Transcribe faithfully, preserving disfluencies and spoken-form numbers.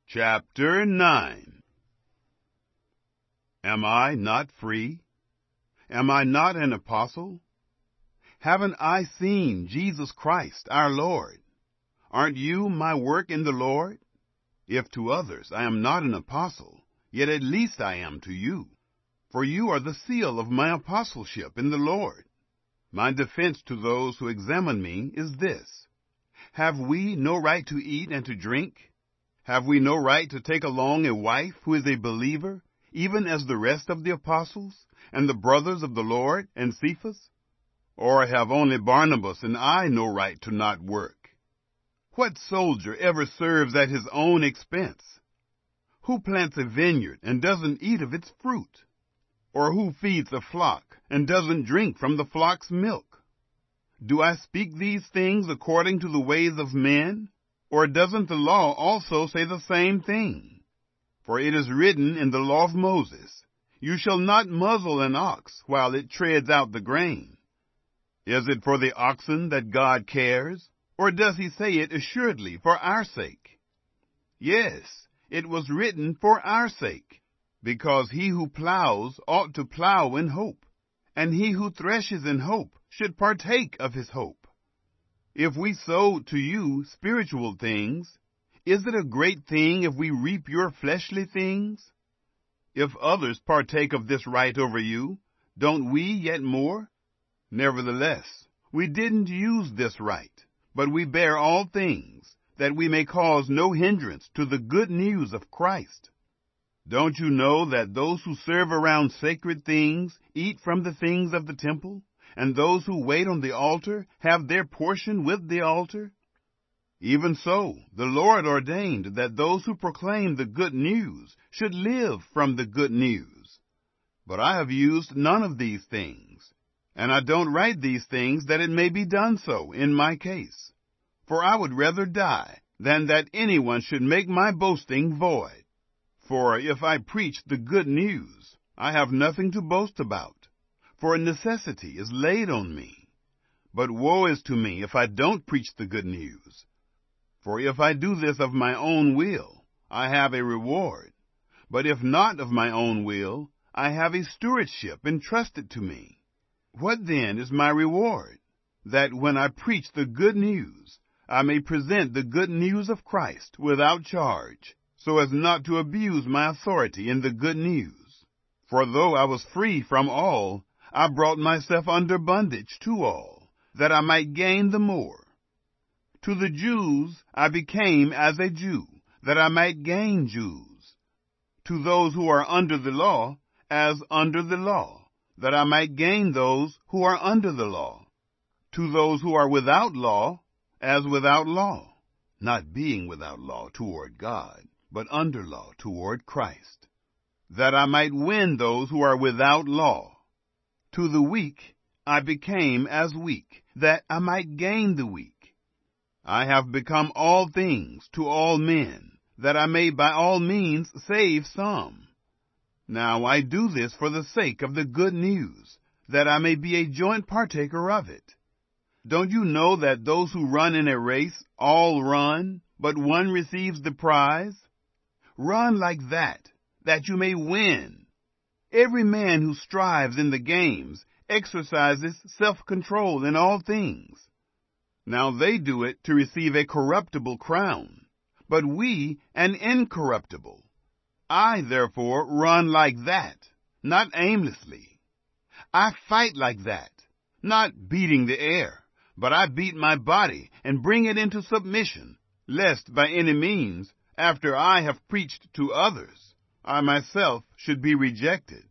Chapter nine. Am I not free? Am I not an apostle? Haven't I seen Jesus Christ, our Lord? Aren't you my work in the Lord? If to others I am not an apostle, yet at least I am to you. For you are the seal of my apostleship in the Lord. My defense to those who examine me is this: have we no right to eat and to drink? Have we no right to take along a wife who is a believer, even as the rest of the apostles, and the brothers of the Lord, and Cephas? Or have only Barnabas and I no right to not work? What soldier ever serves at his own expense? Who plants a vineyard and doesn't eat of its fruit? Or who feeds a flock and doesn't drink from the flock's milk? Do I speak these things according to the ways of men? Or doesn't the law also say the same thing? For it is written in the law of Moses, "You shall not muzzle an ox while it treads out the grain." Is it for the oxen that God cares? Or does he say it assuredly for our sake? Yes, it was written for our sake, because he who plows ought to plow in hope, and he who threshes in hope should partake of his hope. If we sow to you spiritual things, is it a great thing if we reap your fleshly things? If others partake of this right over you, don't we yet more? Nevertheless, we didn't use this right, but we bear all things, that we may cause no hindrance to the good news of Christ. Don't you know that those who serve around sacred things eat from the things of the temple, and those who wait on the altar have their portion with the altar? Even so, the Lord ordained that those who proclaim the good news should live from the good news. But I have used none of these things, and I don't write these things that it may be done so in my case. For I would rather die than that anyone should make my boasting void. For if I preach the good news, I have nothing to boast about, for a necessity is laid on me. But woe is to me if I don't preach the good news. For if I do this of my own will, I have a reward. But if not of my own will, I have a stewardship entrusted to me. What then is my reward? That when I preach the good news, I may present the good news of Christ without charge, so as not to abuse my authority in the good news. For though I was free from all, I brought myself under bondage to all, that I might gain the more. To the Jews I became as a Jew, that I might gain Jews. To those who are under the law, as under the law, that I might gain those who are under the law. To those who are without law, as without law, not being without law toward God, but under law toward Christ, that I might win those who are without law. To the weak I became as weak, that I might gain the weak. I have become all things to all men, that I may by all means save some. Now I do this for the sake of the good news, that I may be a joint partaker of it. Don't you know that those who run in a race all run, but one receives the prize? Run like that, that you may win. Every man who strives in the games exercises self-control in all things. Now they do it to receive a corruptible crown, but we an incorruptible. I therefore run like that, not aimlessly. I fight like that, not beating the air, but I beat my body and bring it into submission, lest by any means, after I have preached to others, I myself should be rejected.